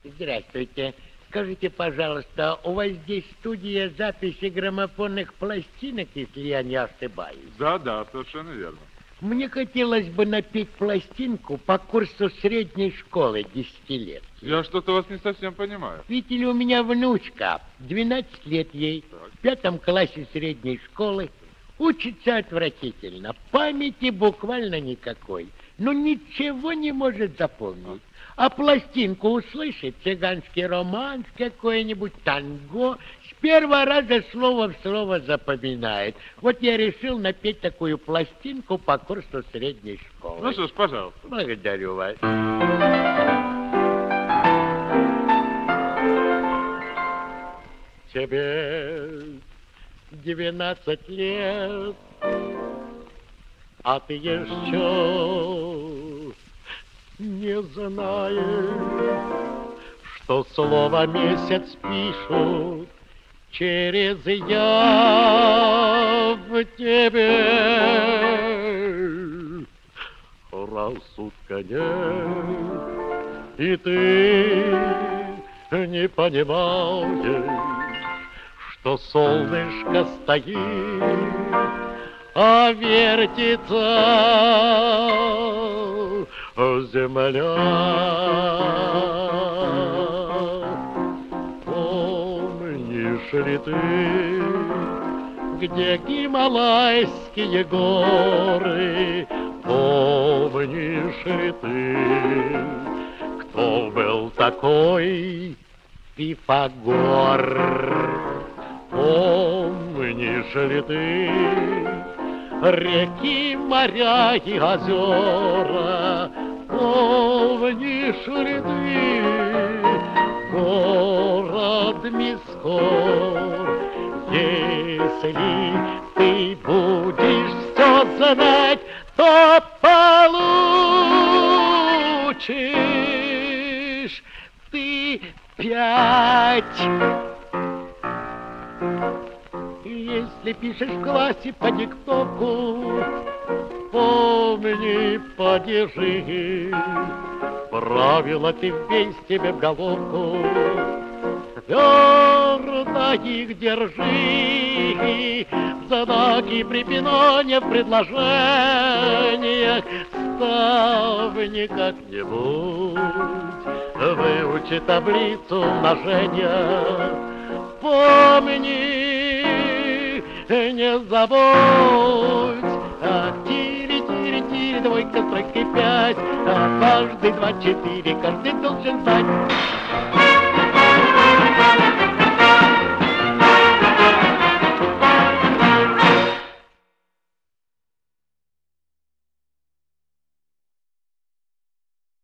Здравствуйте. Скажите, пожалуйста, у вас здесь студия записи граммофонных пластинок, если я не ошибаюсь? Да, совершенно верно. Мне хотелось бы напеть пластинку по курсу средней школы 10 лет. Я что-то вас не совсем понимаю. Видите ли, у меня внучка, 12 лет ей, в 5 классе средней школы, учится отвратительно, памяти буквально никакой, но ничего не может запомнить. А пластинку услышит, цыганский романс какой-нибудь, танго, с первого раза слово в слово запоминает. Вот я решил напеть такую пластинку по курсу средней школы. Ну что ж, пожалуйста. Благодарю вас. Тебе 12 лет, а ты еще не знаешь, что слово месяц пишут через «я» в тебе. Рассудка нет, и ты не понимаешь, что солнышко стоит, а вертится земля. Помнишь ли ты, где Гималайские горы? Помнишь ли ты, кто был такой Пифагор? Помнишь ли ты реки, моря и озера? Помнишь ли ты город Мискор? Если ты будешь все знать, то получишь ты 5. Если пишешь в классе по диктовку, помни падежи. Правила ты вбей себе в головку, твердо их держи. Знаки препинания в предложениях ставь как-нибудь. Выучи таблицу умножения. Помни, не забудь, тире-тире-тире, двойка, тройка, 5, каждый 2, 4, каждый должен знать.